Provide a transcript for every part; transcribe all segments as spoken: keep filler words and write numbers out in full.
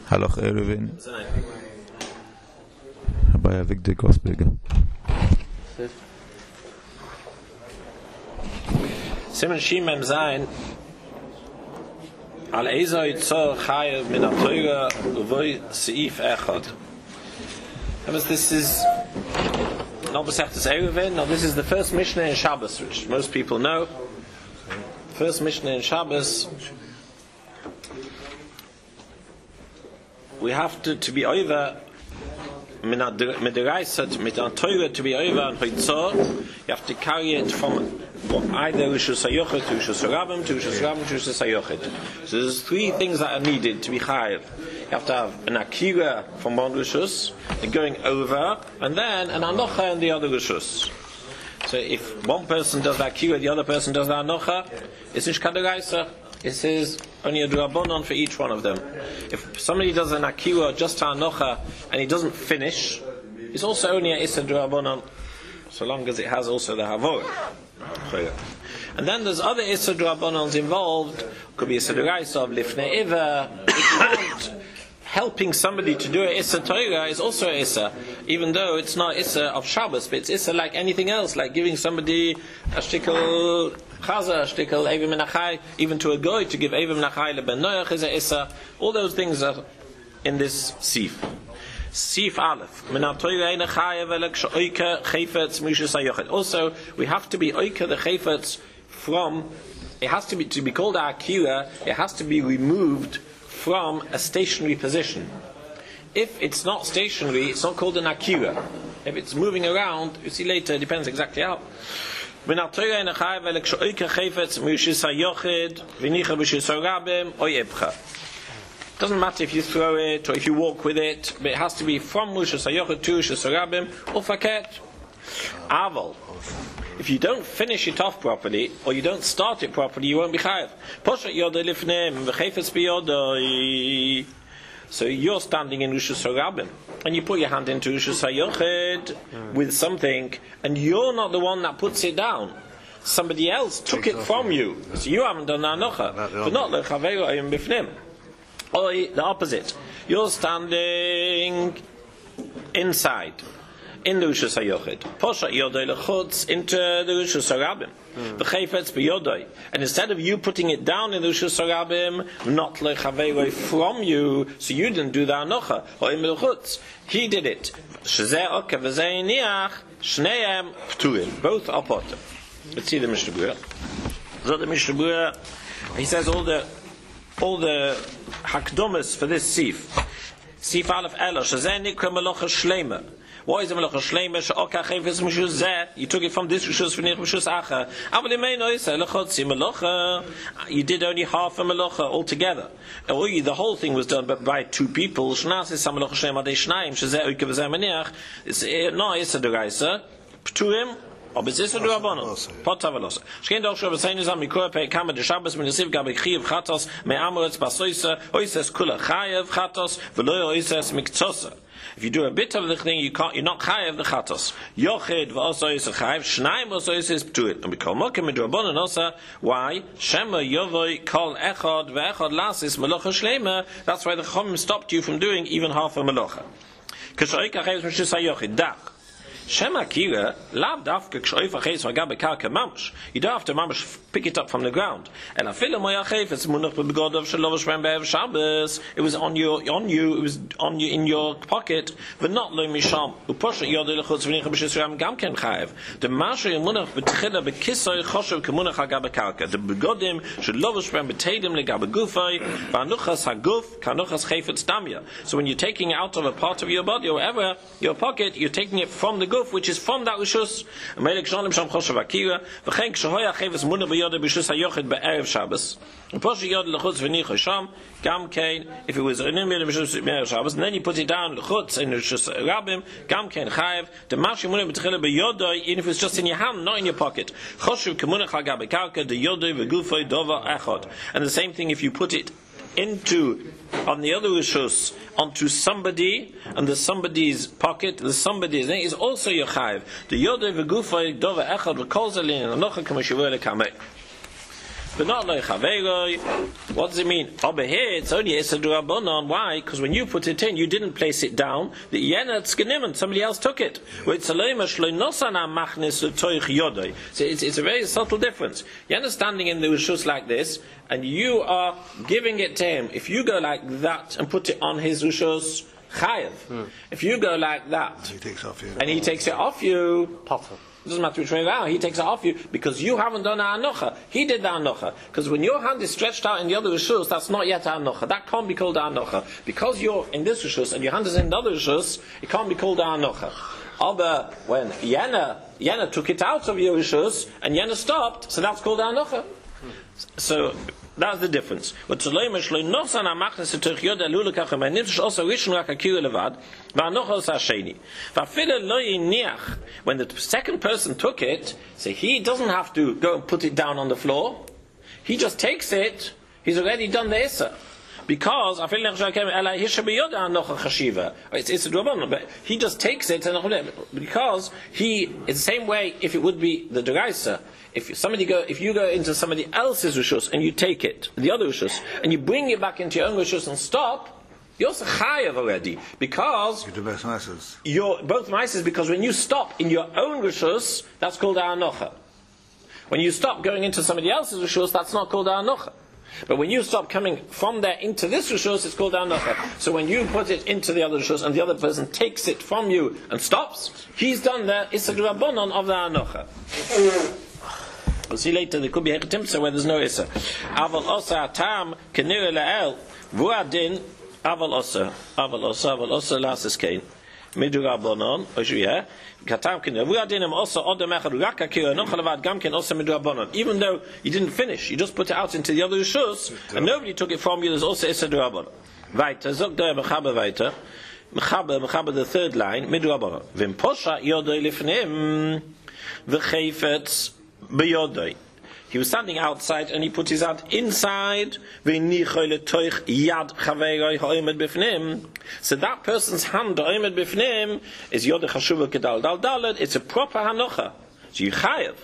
Halach Erevin. Rabbi Avigdor Gosberger. Simen Shimem Zayin Al Eza Yitzor Chayev Min HaTorah Uvoy Seif Echad. This is not Masechtas Eruvin. Now this is the first Mishnah in Shabbos, which most people know. First Mishnah in Shabbos. We have to, to be over Midiraisat mit HaTorah to be over and Hitzor. You have to carry it from either Rishus HaYochid to Rishus HaRabim to Rishus HaRabim to Rishus HaYochid. So there's three things that are needed to be chayav. You have to have an akira from one Rishus, going over, and then an anocha in the other Rishus. So if one person does the akira, the other person does the anocha, it's nicht kaderaisa. It says only a drabonon for each one of them. If somebody does an akira just to anocha and he doesn't finish, it's also only a issa drabonon, so long as it has also the havor. And then there's other issa drabonons involved. Could be issa deraisa of lifnei iva. It's not helping somebody to do a issa Torah is also a issa, even though it's not issa of Shabbos, but it's issa like anything else, like giving somebody a shtickle chaza, a shtickle evim menachai, even to a goy to give evim menachai leben noach is a issa. All those things are in this sif. Sif Aleph. Also, we have to be oika the chayfetz from. It has to be to be called a akira. It has to be removed from a stationary position. If it's not stationary, it's not called an akira. If it's moving around, you see later, it depends exactly how. Doesn't matter if you throw it or if you walk with it, but it has to be from Rishus HaYochid to Rishus HaRabim or faket. Aval. If you don't finish it off properly, or you don't start it properly, you won't be chayav. So you're standing in Rishus HaRabim, and you put your hand into Rishus HaYochid with something, and you're not the one that puts it down. Somebody else took it from you, so you haven't done anocha. But not lechaveru ayim bifnim. Or the opposite. You're standing inside. In the Rishus HaYochid. Posha Yodai lechutz into the Rishus HaRabim. V'chayfetz b'Yodai. And instead of you putting it down in the Rishus HaRabim, not lechaveiroi from you, so you didn't do the anocha. Or in lechutz. He did it. Shezeh oka v'zeh niach, shneim p'turim. Both are potter. Let's see the Mishnah Berurah. So the Mishnah Berurah, he says all the all the hakdomas for this sif. Sif Aleph Ela, Shezeh nikra melocha shleima. Why is the melacha shleima? She'oka chayfetz mishus zeh. You took it from this rishus v'nich mishus acha. Aval imeino yiseh lechotzi melacha. You did only half a melacha altogether. The whole thing was done by two people. Shnas is some melacha shleima de shnaim. Shezeh oike v'zeh meniach. It's no yiseh deraisa. P'turim. Aber es ist nur Abonos. Potavalos. Schön doch schon sein zusammen mit Korpe kam der Shabbos mit Sif gab ich Khatos me Amorets Basoisa oises kula Chayev Khatos velo oises mikzosa. If you do a bit of the thing, you can't. You're not chayav the chatos. Yochid v'oso is a chayav. Shnaim also is ptuit. And we call mokem midrabanan also. Why? Shema yovoi kol echad ve'echad lasis melocha shleima. That's why the chomim stopped you from doing even half a melocha. Kashoika chayav mishus hayochid dach. Shema kira lav dafka kshoifa chayis v'gab bekarka mamash. You don't have to mamash pick it up from the ground. And afilu moyachayf it's munach b'begodav shalovash ben be'ev Shabbos. It was on your on you. It was on you in your pocket. But not lo misham uposha yodei lechutz v'nicha b'shis ram gam ken chayev. The mashay munach b'tchila b'kisoy choshev k'munach hagab bekarka. The begodim shalovash ben b'teidim legab begufay v'anuchas haguf kanuchas chayfetz damya. So when you're taking out of a part of your body or whatever your pocket, you're taking it from the which is from that rishus. Melech shonim sham choshev akira. V'chein kshohoya chayves munah b'yodeh b'shus hayochid be'erev Shabbos. V'posh yod lechutz v'nicha sham gam kein. If it was renim yod b'shus be'erev Shabbos, and then you put it down lechutz in rishus rabim gam kein chayev. The mashi munah b'tchila b'yodeh, even if it's just in your hand, not in your pocket. Choshev k'munach hagab bekarka the yodeh v'gufay dova echad. And the same thing if you put it into on the other rishus onto somebody and the somebody's pocket, the somebody's thing is also your chayiv. The yodei v'gufay dova echad v'kol zalin anocha k'mashivu lekamei. but not like Chaveroi. What does it mean? Over here, it's only Issa D'Rabbanan. Why? Because when you put it in, you didn't place it down. The Yena Tzgenim, somebody else took it. So it's, it's a very subtle difference. You're understanding in the Rishus like this, and you are giving it to him. If you go like that and put it on his Rishus, Chayev. Hmm. If you go like that, he takes off you. and he takes it off you, Potter. It doesn't matter which way around, he takes it off you because you haven't done the anocha. He did the anocha. Because when your hand is stretched out in the other rishus, that's not yet anocha. That can't be called anocha. Because you're in this rishus and your hand is in the other rishus, it can't be called anocha. Although when Yena, Yena took it out of your rishus and Yena stopped, so that's called anocha. So that's the difference. When the second person took it, so he doesn't have to go and put it down on the floor. He just takes it. He's already done the Issa. Because it's, it's a Drabanan, but he just takes it and because he it's the same way if it would be the Deraisa. If somebody go, if you go into somebody else's rishus and you take it, the other rishus, and you bring it back into your own rishus and stop, you're also chayav already because you do both mices. You're both mices because when you stop in your own rishus, that's called anocha. When you stop going into somebody else's rishus, that's not called anocha. But when you stop coming from there into this rishus, it's called anocha. So when you put it into the other rishus and the other person takes it from you and stops, he's done the Issa D'Rabbanan of the anocha. We'll see later, there could be Hechetimtza where there's no Issa. Aval Osa Tam Kenir La'el Vuadin Aval Osa Aval Osa Aval Osa Lasis Kain Midrabanon Oshuya Katam Kenir Vuadin Am Osa Odem Echad Raka Kira Nochalevad Gamken Osa Midrabanon. Even though you didn't finish, you just put it out into the other Rishus and nobody took it from you, there's also Issa D'Rabbanan. Weiter, Zog Der Mechaber weiter. Mechaber, Mechaber the third line, Midrabanon. Vim Posha Yodoi Lifnim V'Chefetz Beyodai. He was standing outside and he put his hand inside. So that person's hand is Yod Chashuva Kedal Dal Daled. It's a proper hanocha. So you chayev.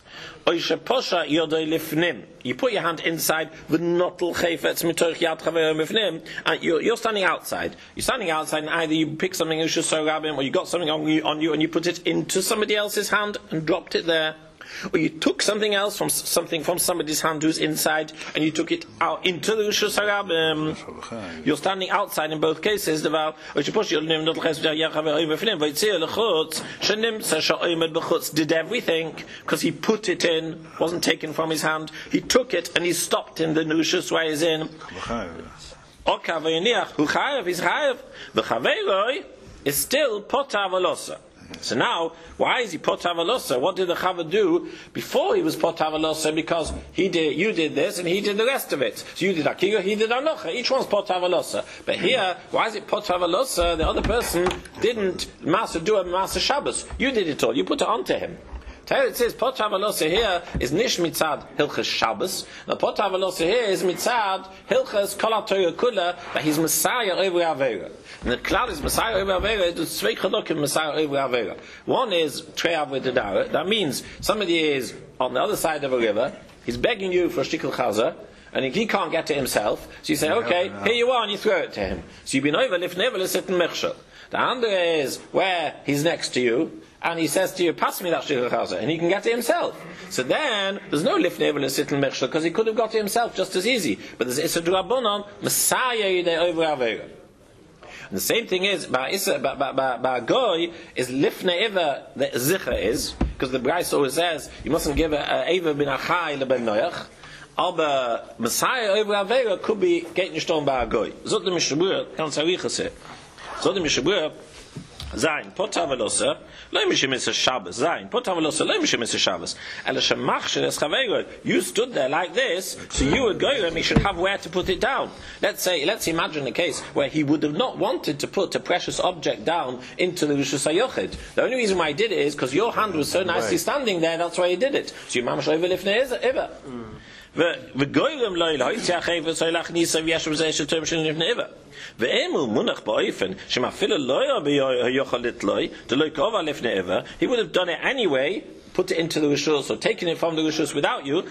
You put your hand inside with notel chayfetz mitoich yad chaveiro b'fnim, and you're, you're standing outside. You're standing outside, and either you pick something in Rishus Harabim, or you got something on you, on you, and you put it into somebody else's hand and dropped it there. Or you took something else from something from somebody's hand who's inside, and you took it out into the Rishus Harabim. You're standing outside in both cases. Did everything because he put it in, wasn't taken from his hand. He took it and he stopped in the Rishus where he's in. Is still potav alosa. So now, why is he potav alosa? What did the Chava do before he was potav alosa? Because he did, you did this, and he did the rest of it. So you did akiga, he did anocha. Each one's potav alosa. But here, why is it potav alosa? The other person didn't master do a master Shabbos. You did it all. You put it onto him. It says potav alosa here is nish mitzad hilchas Shabbos. The potav alosa here is mitzad hilchas kol ha'torah kula, that he's Messiah over Avera. And the cloud is Messiah over Avera. It's tvei chadokim Messiah over Avera. One is trei avodah. That means somebody is on the other side of a river. He's begging you for a shtickle chaza, and he can't get it himself. So you say, okay, here you are, and you throw it to him. So you've been over lif never l'sitten mechshel. The andere is where he's next to you, and he says to you, pass me that shtickle chaza, and he can get it himself. So then, there's no lif never l'sitten mechshel, because he could have got it himself just as easy. But there's Issa D'Rabbanan, Messiah yidei over Avera. And the same thing is, by Issa, by, by, by, by Goy, is lifnei iver, the zicha is, because the Brais always says, you mustn't give a iver bin achai leben noyach, aber Messiah over Avera could be getting stoned by a Goy. Zot the Mishabur, ganz harichase. Zot the Mishabur, Zayin, potav alosa, lo mishim is a Shabbos. Zayin, potav alosa, lo mishim is a Shabbos. Ela shemach sheles chaveiro. You stood there like this, so you would go and you should have where to put it down. Let's say, let's imagine a case where he would have not wanted to put a precious object down into the Rishus HaYochid. The only reason why he did it is because your hand was so nicely standing there, that's why he did it. So you mamash over lifnei iver. וגוילם לא אלוהי תיאחי וצוי להכניס ויש בזה שתום של נבנה איבה ואמו מונח באופן שמאפילו לא היוכל לתלוי תלוי קרוב על לפני איבה he would have done it anyway put it into the rishus or taking it from the rishus without you,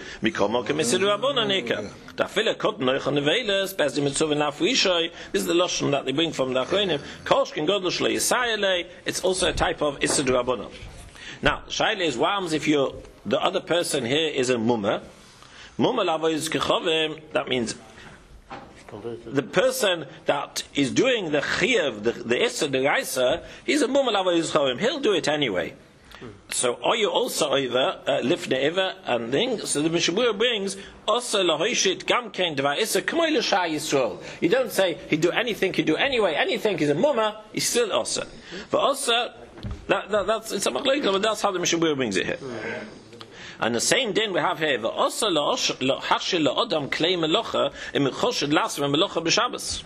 this is the lashon that they bring from the Achronim. It's also a type of Issa D'Rabbanan. Now, Shaila is wams if you're the other person here is a mumma. Mumma lavois kechavim, that means the person that is doing the chiyuv, the, the Issa D'Raisa, he's a mumma lavois kechavim. He'll do it anyway. So are you also over lifnei eva and things? So the Mishabura brings also lahoishit gamkein dvar Issa k'moi l'shai Yisrael. You don't say he do anything, he do anyway. Anything is a mumma, he's still also. But also that, that that's it's a machlokes, but that's how the Mishabura brings it here. And the same din we have here. Also lahashil la'odam klei melocha im choshid lasem melocha b'Shabbos.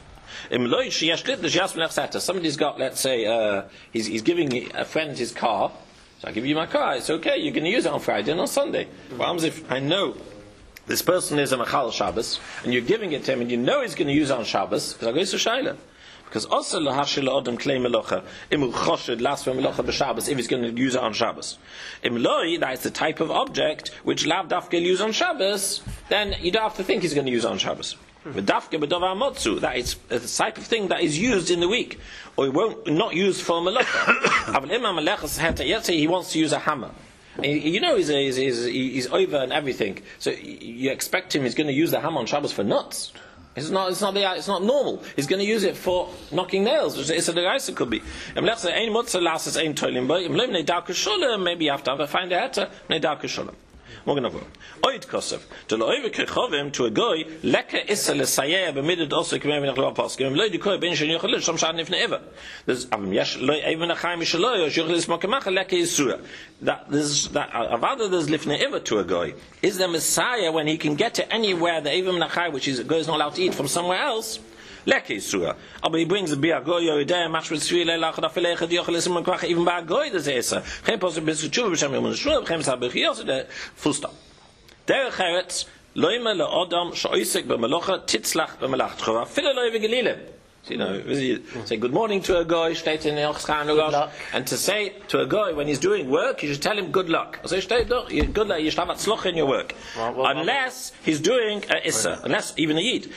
Somebody's got, let's say, uh, he's he's giving a friend his car. So I give you my car, it's okay, you're going to use it on Friday and on Sunday. Well, if I know this person is a Machal Shabbos, and you're giving it to him, and you know he's going to use it on Shabbos, because I go to Shaila. Because also lahashil adam klei melocha imu choshid lasva melocha b'Shabbos if he's going to use it on Shabbos. Im loi, that is the type of object which lav dafke use on Shabbos, then you don't have to think he's going to use it on Shabbos. That is a type of thing that is used in the week, or it won't not used for malacha. Let's say he wants to use a hammer. And you know he's, he's, he's, he's over and everything, so you expect him he's going to use the hammer on Shabbos for nuts. It's not. It's not. The, it's not normal. He's going to use it for knocking nails, which is a deraisa could be. Maybe you have to have a find a heter. Morgen over. Oid Kosev. To loive kechovim to a guy leka issa lesayeh b'midad also k'mei v'nach lo aposkim. Lo yidikoi ben shen yochel shom shad nifne eva. There's avim yesh lo even achayim shelo yosh yochel ismokemacha leka yisura. That there's that avada there's lifne eva to a guy. Is the Messiah when he can get to anywhere the even nachay which is a guy is not allowed to eat from somewhere else? Leke Yisura. But he brings the Bia Goy Yoideh, Mashvit Sri Leilach, Dafilecha, Diochel, Ism, Kwach, even by Goy, the Zesa. Chem Posel, Bischuv, Bisham, Yom, Shul, Chem Sabich, Yos, full stop. Derech Eretz, Loime, Leodam, Shoisek, Bemelocha, Titzlach, Bemelach, Chova, Fila Loive Gelile. You know, say good morning to a guy, steht in the and to say to a guy when he's doing work, you should tell him good luck. So steht doch, good luck, you should have tzloch in your work. Unless he's doing a issa, unless even a yid.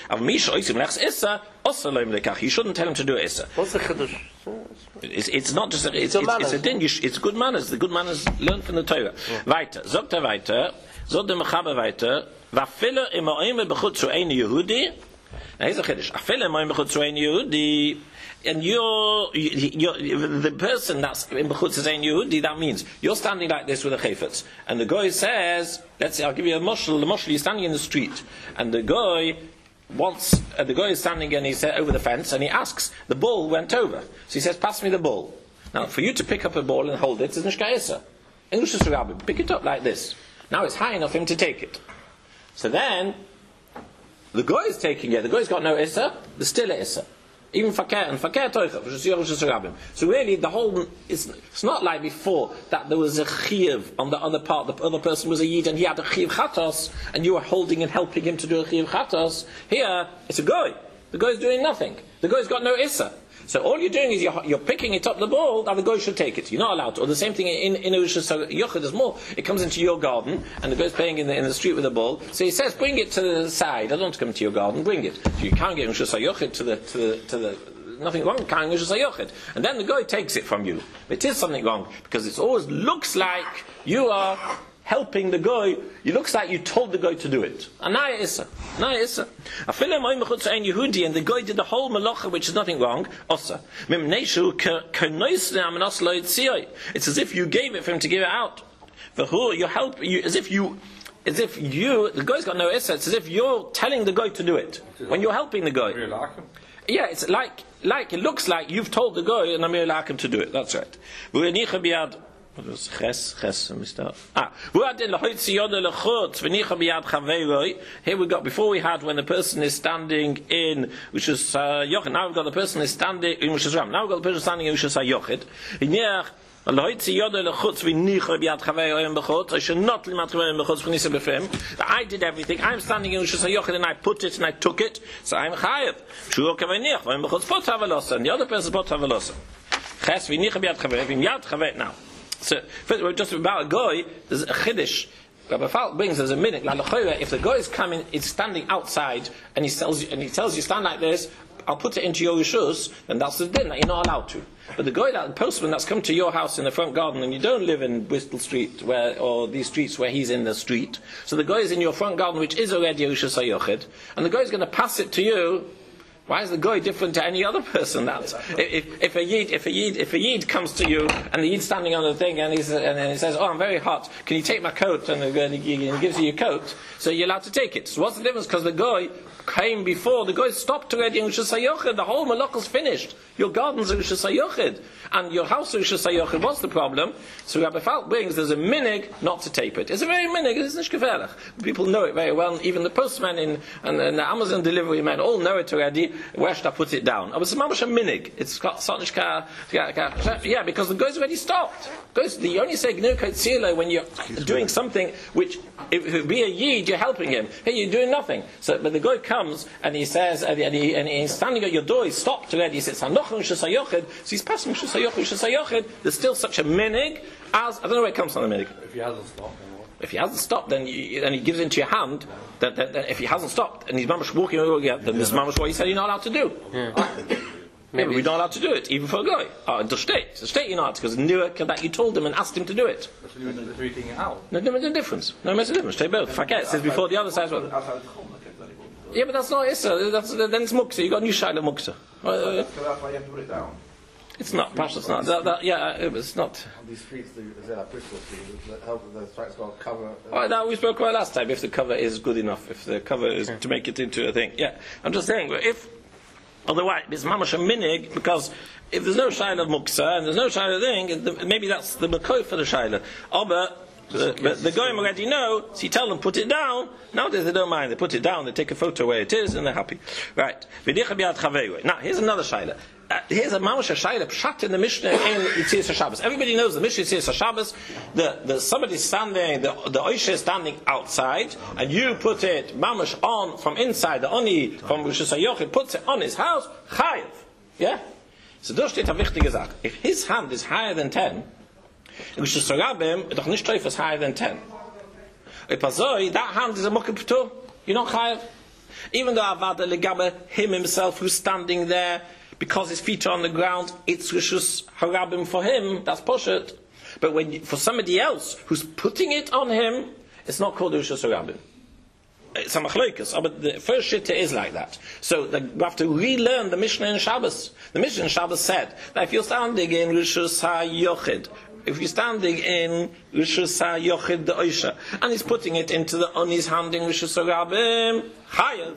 You shouldn't tell him to do a issa. What's the chiddush? It's, it's not just a, it's, it's, it's a din. It's good manners. The good manners learned from the Torah. Weiter, sagt er weiter, sagt der Mechaber weiter, vafile ima oime bechut zu ein Yehudi. Now here's a chiddush. Afile ima oime bechut zu ein Yehudi. And you're, you're, the person that's in bechutz is ein Yehudi, that means you're standing like this with a chayfetz, and the guy says, let's say, I'll give you a mushal. The mushal, you're standing in the street, and the guy wants, uh, the guy is standing and he said over the fence, and he asks, the ball went over. So he says, pass me the ball. Now, for you to pick up a ball and hold it is nishka issa. English is rabbi, pick it up like this. Now it's high enough for him to take it. So then, the guy is taking it. The guy's got no issa, the still issa. Even fakir and fakir toichav, which is Yerush Rabbim. So really, the whole it's, it's not like before that there was a chiyuv on the other part. The other person was a yid and he had a chiyuv chatos, and you were holding and helping him to do a chiyuv chatos. Here, it's a guy. The guy's doing nothing. The guy's got no issa. So all you're doing is you're, you're picking it up the ball, and the guy should take it. You're not allowed to. Or the same thing in in Yerush Yochid. There's more. It comes into your garden, and the guy's playing in the in the street with the ball. So he says, "Bring it to the side. I don't want to come into your garden. Bring it." So you can't get Yerush Yochid to the to the to the. Nothing wrong. Can't Yerush Yochid. And then the guy takes it from you. It is something wrong because it always looks like you are helping the guy. It looks like you told the guy to do it. Anaya Issa. Anaya Issa. Yehudi, and the guy did the whole malacha, which is nothing wrong. Osa. It's as if you gave it for him to give it out. You help you as if you as if you the guy's got no issa. It's as if you're telling the guy to do it when you're helping the guy. Yeah, it's like like it looks like you've told the guy and Amir Lakim to do it. That's right. What was ches ches Mister Ah, here we got before we had when the person is standing in which is uh, Yochid. Now we've got the person is standing in which is Ram. Now we've got the person standing in which is Yochid. I did everything. I'm standing in Rishus HaYochid and I put it and I took it, so I'm chayav. And the other person is pot havalosa. Ches v'nicha b'yad chaver, v'im yad chaver now. So, first, just about a guy, there's a chiddush. Rabbi Falk brings as a minute. If the guy is coming, is standing outside, and he tells you, and he tells you, stand like this. I'll put it into your rishus, then that's the din that you're not allowed to. But the guy, that the postman that's come to your house in the front garden, and you don't live in Bristol Street where, or these streets where he's in the street, so the guy is in your front garden, which is already rishus hayochid, and the guy is going to pass it to you. Why is the guy different to any other person? That if, if a yid, if a yid, if a yid comes to you and the yid's standing on the thing and, he's, and he says, "Oh, I'm very hot. Can you take my coat?" and he, he gives you your coat, so you're allowed to take it. So what's the difference? Because the guy came before, the guy stopped already in Rishus HaYochid. The whole malachas finished. Your garden's in Rishus HaYochid, and your house is Rishus HaYochid. What's the problem? So Rabbi Falk brings there's a minig not to tape it. It's a very minig. It's nicht gefährlich. People know it very well. Even the postman in and, and the Amazon delivery man all know it already. Where should I put it down? Oh, it's a mamash a minig. It's got sonishka. Yeah, because the guy's already stopped. Goes, the only say gnu katzila when you're doing something which, if it would be a yid, you're helping him. Hey, you're doing nothing. So, but the guy comes and he says, and, he, and he's standing at your door. He's stopped already. He says, "Hanochon shasayochid." So he's passing shasayochid, shasayochid. There's still such a minig as I don't know where it comes from. The minig. If he hasn't stopped, then what? If he hasn't stopped, then you, then he gives it into your hand. That, that, that if he hasn't stopped and he's mamash walking over again, then this is mamash what he said you're not allowed to do. Yeah. Yeah, but we're not allowed to do it, even for a guy. Oh, the state. The state you're not, because knew it, that you told him and asked him to do it. That's when you're reading it out. No, no, no difference. No, makes a difference. Take both. Forget, it says before the other side as well. Yeah, but that's not Issa. That's, then it's Muksa. You've got a new Shaila Muksa. Uh, that's why you have to put it down. It's not, Pasha, it's not. That, that, yeah, it's not. On these streets, is there like Bristol Street, the help the strike's got a cover. Oh, that we spoke about last time, if the cover is good enough, if the cover is to make it into a thing. Yeah, I'm just saying, if. Otherwise, it's mamash a minig, because if there's no shaila of muksa and there's no shaila thing, maybe that's the makoi for the shaila. Oh, but the, but the goyim already know, so you tell them put it down. Nowadays they don't mind, they put it down, they take a photo where it is, and they're happy. Right. Now, here's another shaila. Uh, here's a mamash a shaila pshat in the Mishnah in Yitzias HaShabbos. Everybody knows the Mishnah Yitzias HaShabbos. The the somebody's standing, the the oisha is standing outside, and you put it mamash on from inside. The oni from Rishus HaYochid puts it on his house. Chayev, yeah. So da steht a wichtige Sache. If his hand is higher than ten, Rishus HaRabim doch nicht treif is higher than ten. If azoi, that hand is a mokim p'tur. You're not chayev. Even though Avada Legabe, him himself who's standing there, because his feet are on the ground, it's Rishus Harabim for him, that's Poshet. But when you, for somebody else who's putting it on him, it's not called Rishus Harabim. It's a machloikas, but the first shitta is like that. So the, we have to relearn the Mishnah in Shabbos. The Mishnah in Shabbos said that if you're standing in Rishus HaYochid, if you're standing in Rishus HaYochid the Oisha, and he's putting it into the on his hand in Rishus Harabim, Chayav.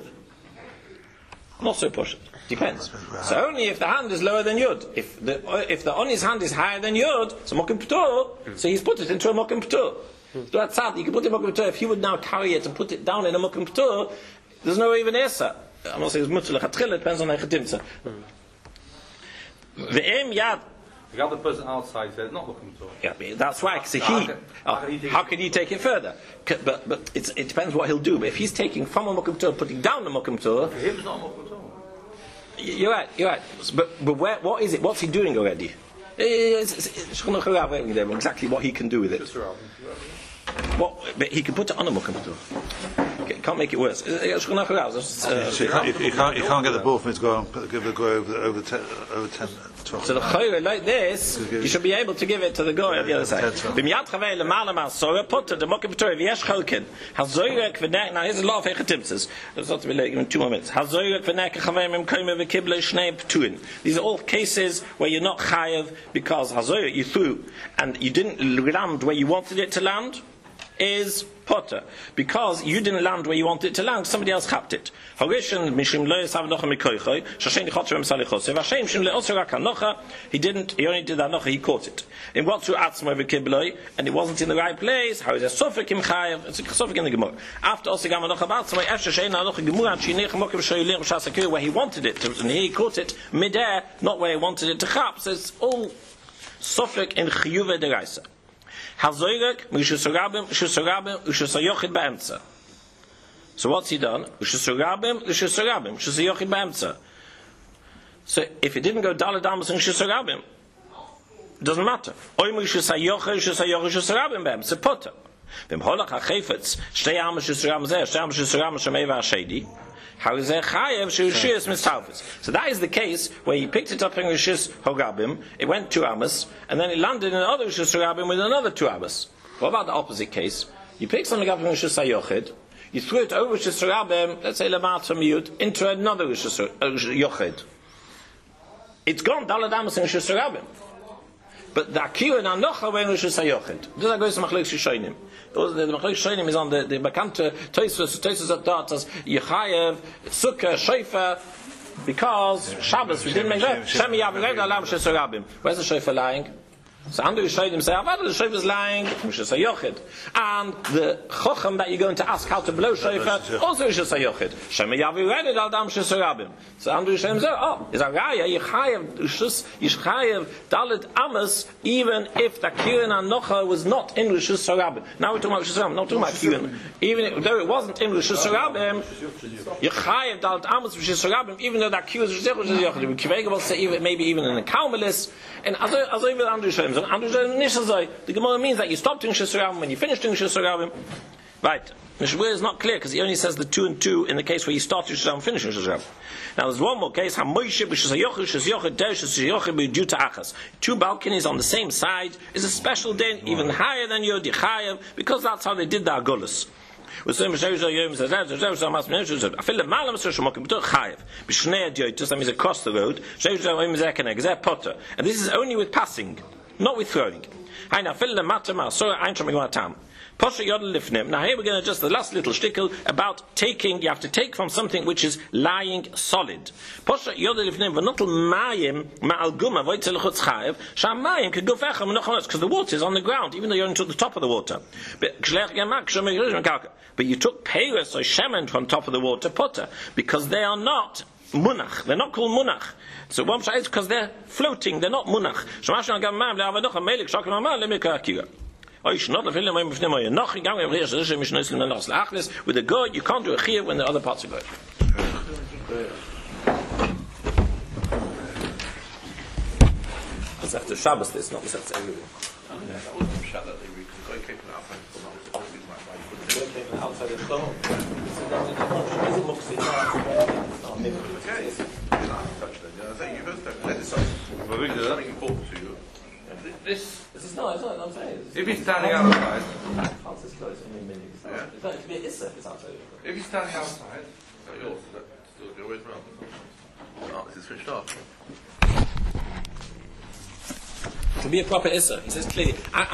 Not so Poshet. Depends. So only if the hand is lower than Yud. If the if the on his hand is higher than Yud, it's a Mokim P'tur, so he's put it into a Mokim P'tur. So that's sad. You can put it in a Mokim P'tur. If he would now carry it and put it down in a Mokim P'tur, there's no even Esa. I'm not saying it's much like a trill, it depends on the Chetimtza. The aim yad. The other person outside says not Mokim P'tur. Yeah, that's why. Because he, oh, how can he take it further? But but it's, it depends what he'll do. But if he's taking from a Mokim P'tur, putting down the Mokim P'tur, for him it's not Mokim P'tur. You're right, you're right. But, but where, what is it? What's he doing already? Exactly what he can do with it. What, but he can put it on a Mokim P'tur. Can't make it worse. Uh, so you, can't, you, you, can't, you can't get the ball for him to go and give the guy over, over, ten, over ten, twelve. So the chayre like this, you should be able to give it to the guy on the other side. B'miyad chavei l'mala ma'asora put the Mokim P'tur v'yesh cholkin hazoyrek v'nek. Now here's a lot of hechetimtzes. There's not to be like even two more minutes. Hazoyrek v'nek chavei memkoyme v'kible shnei p'tuin. These are all cases where you're not chayev because hazoyrek you threw and you didn't land where you wanted it to land. Is potter because you didn't land where you wanted it to land. Somebody else capped it. He didn't. He only did that nocha. He caught it. In what through atzma v'kibloi, and it wasn't in the right place. How is it sofik im chayev? It's a sofik in the gemara. After osigam nocha batzma, after sheina nocha gemura chinech mokim shoyilim shasakir where he wanted it to, and he caught it midair, not where he wanted it to chap. So it's all sofik in chiyuve deraisa. Hazoyrek, Rishus Harabim, Rishus Harabim, Rishus HaYochid Ba'emtza. So what's he done? Rishus Harabim, Rishus Harabim, Rishus HaYochid Ba'emtza. So if it didn't go Daled Amos and Rishus Harabim, doesn't matter. Oim Rishus HaYochid, Rishus HaYochid, Rishus HaRabim Bem. It's a potter. V'im holach ha'chefetz, shtei am Rishus HaRabim Zeh, shtei am Rishus HaRabim Shemei V'Ashedi. How is there chayev shirishis mistalfis? So that is the case where he picked it up in Rishus HaRabim, it went two amas, and then it landed in another Rishus HaRabim with another two amas. What about the opposite case? You pick something up in Rishus HaYochid, you threw it over Rishus HaRabim, let's say Lamata Miyut, into another Rishus HaYochid. It's gone dalad amas in Rishus HaRabim. But the Akira and Anocha were in Rishus HaYochid. This is goes to Machlek Shishonim. The Machlek Shishonim is on the the Bekante Toisus Toisus at Datas Yechayev Sukkah Shofar because Shabbos we didn't make that. Shemi Yavirev Alam Rishus HaRabim. Where's the Shofar lying? So under Rishonim say, "Avad the shofar is lying Rishus HaYochid," and the chochem that you're going to ask how to blow shofar also Rishus HaYochid. Shemi Yavirev Alam Rishus HaRabim. So under Rishonim say, "Oh, is a raya Yechayev Rishus Yechayev Dalet Amos even if the Kirin Anocha was not in Rishus HaRabim." Now we're talking about Rishus HaRabim, not talking about Kirin. Even if, though it wasn't in Rishus HaRabim, Yechayev Dalet Amos Rishus HaRabim, even though that Kirin is Rishus HaYochid, we can say even maybe even in the Kalmelis and as as even under Rishonim. The Gemara means that you stop doing Rishus HaRabim when you finish doing Rishus HaRabim. Right. Mishmur is not clear because he only says the two and two in the case where you start Rishus HaRabim and finish Rishus HaRabim. Now there's one more case. Two balconies on the same side is a special din, even higher than your Dichayev, because that's how they did the Agulus. That means across the road. And this is only with passing, not with throwing. Now here we're going to just the last little shtickle about taking. You have to take from something which is lying solid. Because the water is on the ground, even though you're into the top of the water. But you took peiros or shemen from top of the water potter because they are not munach. They're not called munach. So one side is because they're floating. They're not munach. With the good, you can't do a chiyuv when the other parts are good. It's after Shabbos, this, not this after everyone. That wasn't a shot that they read, because the guy came from outside the store. The guy came from outside the store. Okay. You're not touched it. I think you both don't. It's something important to you. This, this is not, it's not, I'm saying. If he's standing outside, It's close, I mean, it's not, Yeah. it's not, it could be a issa if it's outside. if he's standing outside, is that yours? Is that still your way around? Oh, this is switched off. It could be a proper issa. He says clearly. I,